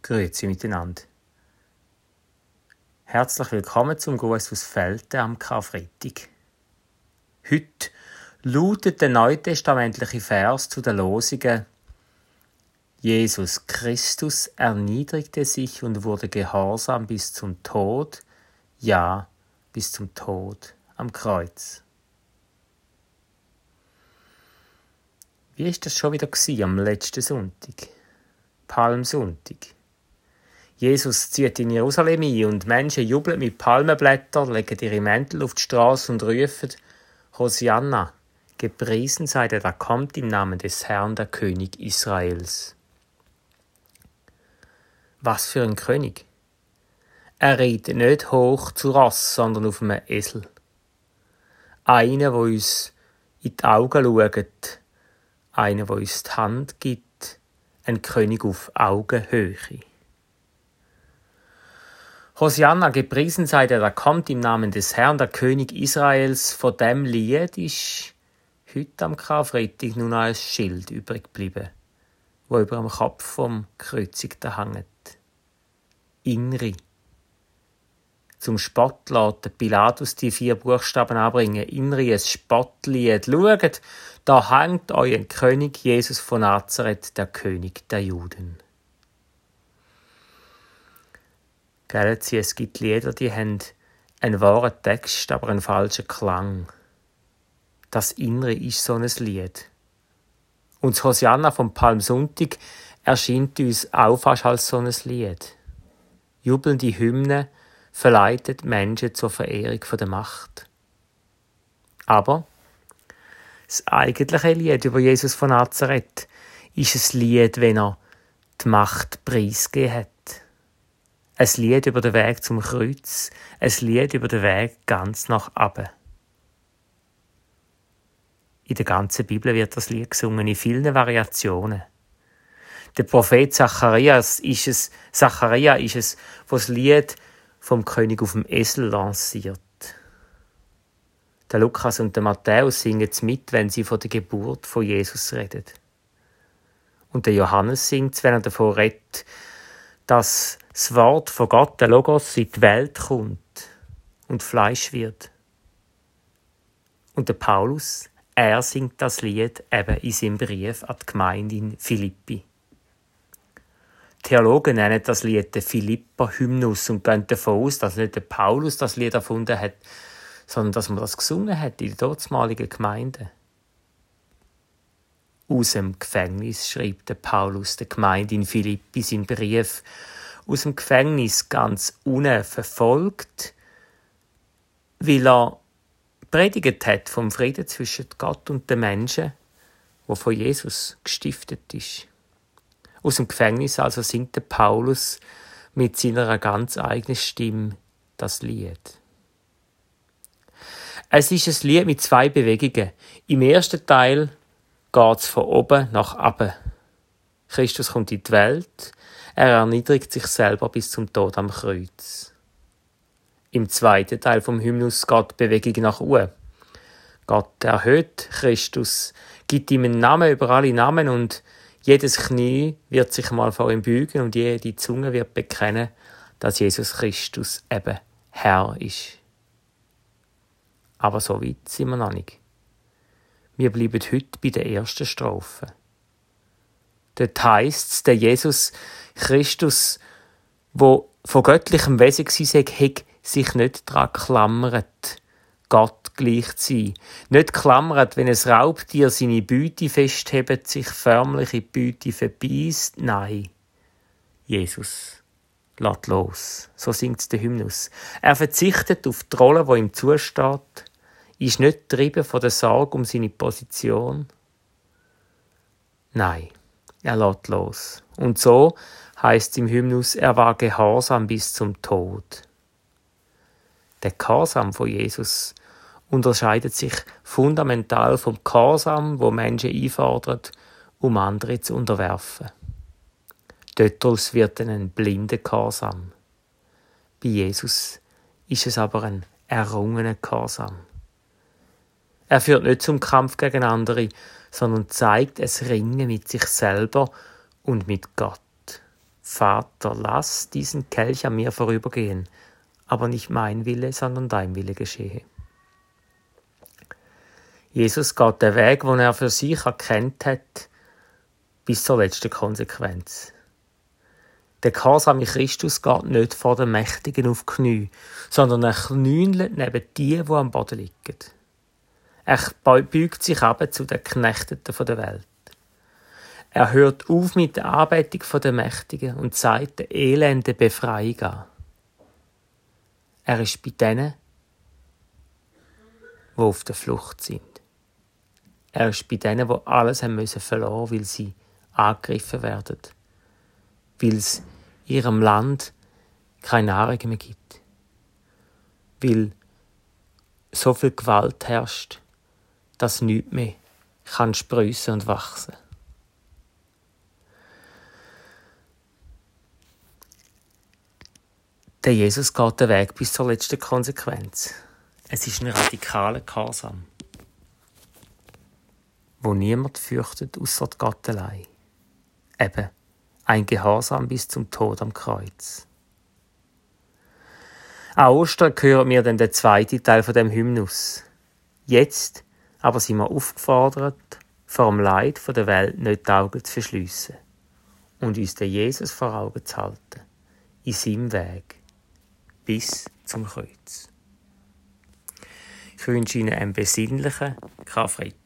Grüezi miteinander. Herzlich willkommen zum Gruß aus Velten am Karfreitag. Heute lautet der neutestamentliche Vers zu den Losungen: Jesus Christus erniedrigte sich und wurde gehorsam bis zum Tod, ja, bis zum Tod am Kreuz. Wie war das schon wieder am letzten Sonntag? Palmsonntag. Jesus zieht in Jerusalem ein und Menschen jubeln mit Palmenblättern, legen ihre Mäntel auf die Straße und rufen: Hosianna, gepriesen sei der, der kommt im Namen des Herrn, der König Israels. Was für ein König! Er reitet nicht hoch zu Ross, sondern auf einem Esel. Einer, der uns in die Augen schaut, einer, der uns die Hand gibt, ein König auf Augenhöhe. Hosianna, gepriesen sei der, der kommt im Namen des Herrn, der König Israels. Von dem Lied ist heute am Karfreitag nur noch ein Schild übrig geblieben, wo über dem Kopf vom Gekreuzigten hängt. Inri. Zum Spott lässt Pilatus die 4 Buchstaben anbringen. Inri, ein Spottlied. Schaut, da hängt euer König Jesus von Nazareth, der König der Juden. Es gibt Lieder, die haben einen wahren Text, aber einen falschen Klang. Das Innere ist so ein Lied. Und das Hosianna vom Palmsonntag erscheint uns auch fast als so ein Lied. Jubelnde Hymnen verleitet Menschen zur Verehrung der Macht. Aber das eigentliche Lied über Jesus von Nazareth ist ein Lied, wenn er die Macht preisgegeben hat. Ein Lied über den Weg zum Kreuz, ein Lied über den Weg ganz nach oben. In der ganzen Bibel wird das Lied gesungen, in vielen Variationen. Der Prophet Zachariah ist es, der das Lied vom König auf dem Esel lanciert. Der Lukas und der Matthäus singen es mit, wenn sie von der Geburt von Jesus reden. Und der Johannes singt es, wenn er davon redet, dass das Wort von Gott, der Logos, in die Welt kommt und Fleisch wird. Und der Paulus, er singt das Lied eben in seinem Brief an die Gemeinde in Philippi. Theologen nennen das Lied den Philipper-Hymnus und gehen davon aus, dass nicht der Paulus das Lied erfunden hat, sondern dass man das gesungen hat in der dortmaligen Gemeinde. Aus dem Gefängnis schreibt der Paulus der Gemeinde in Philippi seinen Brief. Aus dem Gefängnis ganz unten verfolgt, weil er predigt hat vom Frieden zwischen Gott und den Menschen, wo von Jesus gestiftet ist. Aus dem Gefängnis also singt der Paulus mit seiner ganz eigenen Stimme das Lied. Es ist ein Lied mit 2 Bewegungen. Im ersten Teil geht es von oben nach unten. Christus kommt in die Welt, er erniedrigt sich selber bis zum Tod am Kreuz. Im zweiten Teil vom Hymnus geht die Bewegung nach oben. Gott erhöht Christus, gibt ihm einen Namen über alle Namen und jedes Knie wird sich mal vor ihm beugen und jede Zunge wird bekennen, dass Jesus Christus eben Herr ist. Aber so weit sind wir noch nicht. Wir bleiben heute bei der ersten Strophe. Dort heisst es, der Jesus Christus, wo von göttlichem Wesen war, hat sich nicht daran geklammert, Gott gleich zu sein. Nicht klammert, wenn ein Raubtier seine Beute festhebt, sich förmlich in die Beute verbeißt. Nein, Jesus lässt los. So singt der Hymnus. Er verzichtet auf die Rolle, die ihm zusteht, ist nicht getrieben von der Sorge um seine Position. Nein, er lässt los. Und so heisst es im Hymnus, er war gehorsam bis zum Tod. Der Gehorsam von Jesus unterscheidet sich fundamental vom Gehorsam, wo Menschen einfordern, um andere zu unterwerfen. Daraus wird ein blinder Gehorsam. Bei Jesus ist es aber ein errungener Gehorsam. Er führt nicht zum Kampf gegen andere, sondern zeigt es Ringen mit sich selber und mit Gott. Vater, lass diesen Kelch an mir vorübergehen, aber nicht mein Wille, sondern dein Wille geschehe. Jesus geht den Weg, den er für sich erkannt hat, bis zur letzten Konsequenz. Der gehorsame Christus geht nicht vor den Mächtigen auf die Knie, sondern er knündelt neben die am Boden liegen. Er beugt sich ab zu den Knechteten der Welt. Er hört auf mit der Anbetung der Mächtigen und zeigt der elenden Befreiung an. Er ist bei denen, die auf der Flucht sind. Er ist bei denen, die alles haben müssen verloren, weil sie angegriffen werden, weil es in ihrem Land keine Nahrung mehr gibt, weil so viel Gewalt herrscht, dass nichts mehr kann sprießen und wachsen. Der Jesus geht den Weg bis zur letzten Konsequenz. Es ist ein radikaler Gehorsam, wo niemand fürchtet, ausser Gott allein. Eben, ein Gehorsam bis zum Tod am Kreuz. An Ostern hören wir dann den zweiten Teil von dem Hymnus. Jetzt aber sind wir aufgefordert, vor dem Leid der Welt nicht die Augen zu verschliessen und uns den Jesus vor Augen zu halten, in seinem Weg, bis zum Kreuz. Ich wünsche Ihnen einen besinnlichen Karfreitag.